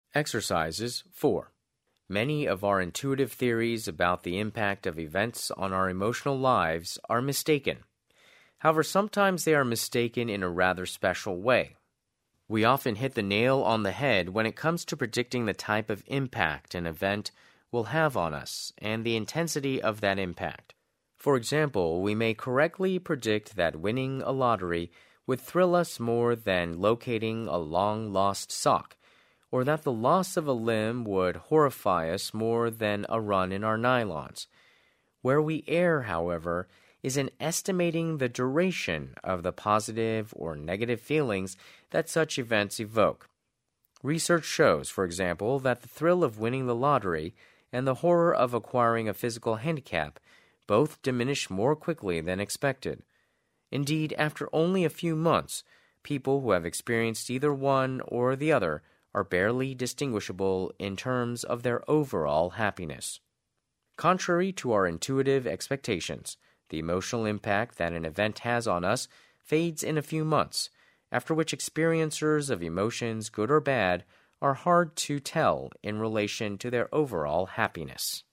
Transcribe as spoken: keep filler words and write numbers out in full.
Exercises four. Many of our intuitive theories about the impact of events on our emotional lives are mistaken. However, sometimes they are mistaken in a rather special way. We often hit the nail on the head when it comes to predicting the type of impact an event will have on us and the intensity of that impact. For example, we may correctly predict that winning a lottery would thrill us more than locating a long-lost sock, or that the loss of a limb would horrify us more than a run in our nylons. Where we err, however, is in estimating the duration of the positive or negative feelings that such events evoke. Research shows, for example, that the thrill of winning the lottery and the horror of acquiring a physical handicap both diminish more quickly than expected. Indeed, after only a few months, people who have experienced either one or the other are barely distinguishable in terms of their overall happiness. Contrary to our intuitive expectations, the emotional impact that an event has on us fades in a few months, after which experiencers of emotions, good or bad, are hard to tell in relation to their overall happiness.